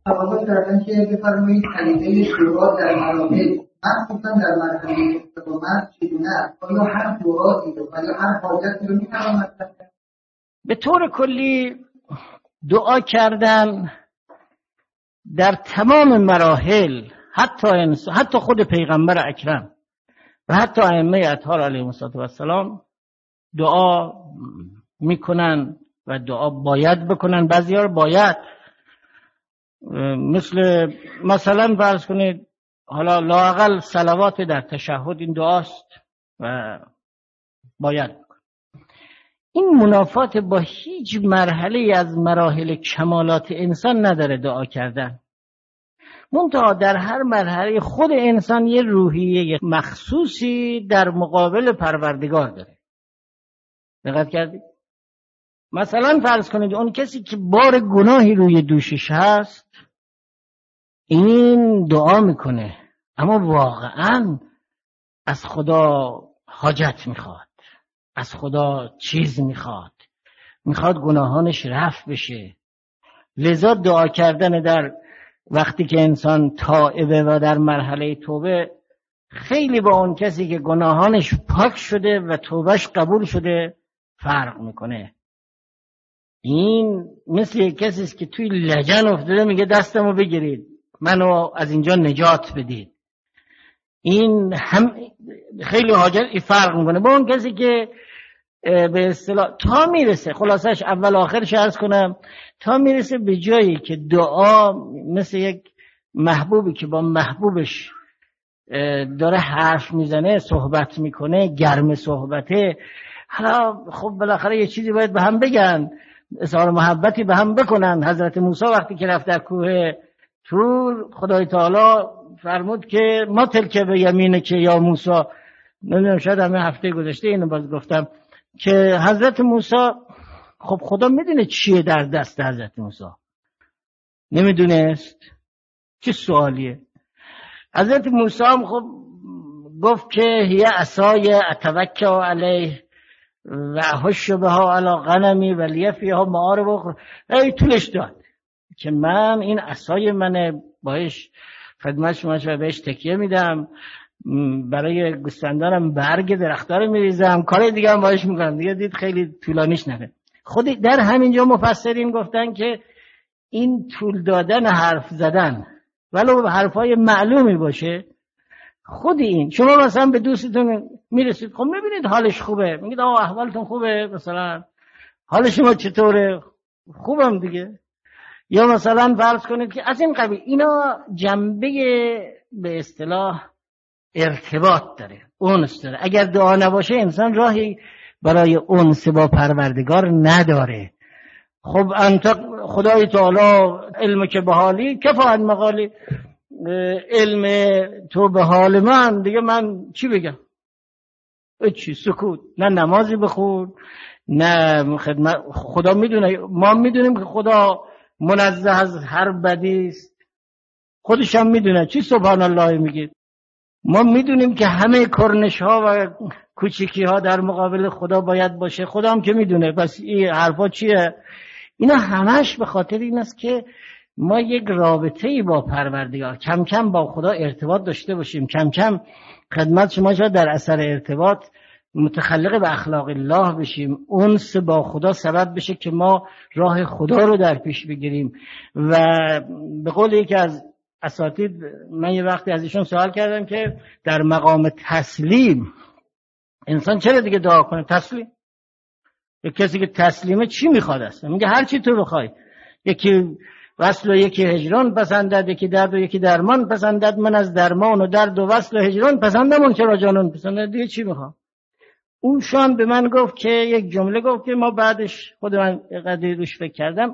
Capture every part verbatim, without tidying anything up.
تقاضا کردن که بفرمایید طریقه شورا در مراحل مخصوصا در مرحله استقامت چگونه است؟ آیا هر دعایی رو آیا هر حاجتی رو میتوان مطرح کرد؟ به طور کلی دعا کردن در تمام مراحل، حتی انس... حتی خود پیغمبر اکرم و حتی ائمه اطهار علیهم السلام دعا میکنن و دعا باید بکنن. بعضی‌ها باید، مثل مثلا فرض کنید حالا لااقل صلوات در تشهد این دعاست و باید بکن. این منافات با هیچ مرحله از مراحل کمالات انسان نداره دعا کردن. منتها در هر مرحله خود انسان یه روحیه مخصوصی در مقابل پروردگار داره. دقت کردید؟ مثلا فرض کنید اون کسی که بار گناهی روی دوشش هست این دعا میکنه، اما واقعا از خدا حاجت میخواد، از خدا چیز میخواد، میخواد گناهانش رفع بشه. لذا دعا کردن در وقتی که انسان تائبه و در مرحله توبه خیلی با اون کسی که گناهانش پاک شده و توبهش قبول شده فرق میکنه. این مثل کسی است که توی لجن افتاده میگه دستمو بگیرید منو از اینجا نجات بدید. این هم خیلی حاجت فرق میکنه با اون کسی که به اصطلاح تا میرسه، خلاصش اول آخرش عرض کنم، تا میرسه به جایی که دعا مثل یک محبوبی که با محبوبش داره حرف میزنه، صحبت میکنه، گرم صحبته. حالا خب بالاخره یه چیزی باید به هم بگن، اظهار محبتی به هم بکنن. حضرت موسی وقتی که رفت در کوه طور، خدای تعالی فرمود که ما تلک به یمینه که یا موسی، نمیدونم شاید همه هفته گذشته اینو باز گفتم که حضرت موسی، خب خدا میدونه چیه در دست حضرت موسی؟ نمیدونست؟ چه سوالیه؟ حضرت موسی هم خب گفت که هی عصای اتوکل علیه و احش بها علی غنمی و لی فیها معارب اخرى. ای طولش داد که من این عصای منه، باش خدمت شما شما بهش تکیه میدم، برای گوسفندانم برگ درخت‌ها رو میریزم، کار دیگه هم باش میکنم. دیگه دید خیلی طولانیش نده. خود در همینجا مفسرین گفتن که این طول دادن حرف زدن ولو حرفای معلومی باشه، خود این شما مثلا به دوستتون میرسید، خب میبینید حالش خوبه، میگید آقا احوالتون خوبه، مثلا حال شما چطوره؟ خوبم دیگه. یا مثلا فرض کنید که از این قبیل، اینا جنبه به اصطلاح ارتباط داره، انس داره. اگر دعا نباشه انسان راهی برای انس با پروردگار نداره. خب انت خدای تعالی علم که به حالی کفاعت مقالی، علم تو به حال من دیگه من چی بگم؟ چی؟ سکوت. نه نمازی بخون، نه خدمت. خدا میدونه، ما میدونیم که خدا منزه از هر بدی است، خودش هم میدونه. چی سبحان الله میگید؟ ما میدونیم که همه کرنش ها و کوچیکی ها در مقابل خدا باید باشه، خدا هم که میدونه. پس این حرفا چیه؟ اینا همش به خاطر این است که ما یک رابطه‌ای با پروردگار، کم کم با خدا ارتباط داشته باشیم. کم کم خدمت شما شاید در اثر ارتباط متخلق به اخلاق الله بشیم، انس با خدا سبب بشه که ما راه خدا رو در پیش بگیریم. و به قول یکی از اساتید، من یه وقتی از ایشون سوال کردم که در مقام تسلیم انسان چرا دیگه دعا کنه؟ تسلیم. یک کسی که تسلیمه چی میخواد است؟ میگه هر چی تو بخوای. یکی وصل و یکی هجران پسندد، یکی درد و یکی درمان پسندد، من از درمان و درد و وصل و هجران پسندم، اون چرا جانون پسندد، دیگه چی میخوام؟ اون شام به من گفت که یک جمله گفت که ما بعدش خود من قدری روش فکر کردم،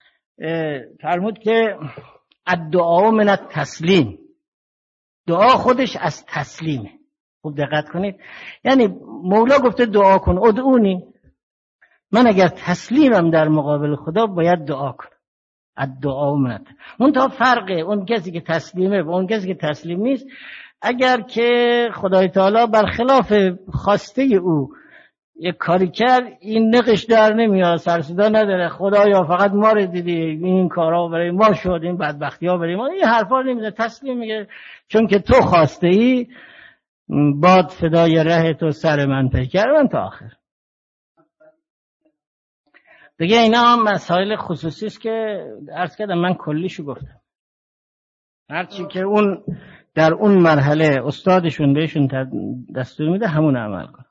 فرمود که الدعا من التسلیم، دعا خودش از تسلیمه. خوب دقت کنید، یعنی مولا گفته دعا کن، ادعونی، من اگر تسلیمم در مقابل خدا باید دعا کنم. الدعا من اون تا فرقه اون کسی که تسلیمه و اون کسی که تسلیم نیست. اگر که خدای تعالی برخلاف خواسته او یک کاری کرد این نقش در نمیاد، سر صدا نداره، خدایا فقط ما رو دیدی، این کارا برای ما شد، این بدبختی ها برای ما، این حرفا نمیزنه، تسلیم میگه چون که تو خواسته ای باد فدای ره تو سر من پیکر من تا آخر. دیگه اینا هم مسائل خصوصی است که عرض کردم من کلیشو گفتم، هرچی که اون در اون مرحله استادشون بهشون دستور میده همون عمل کن.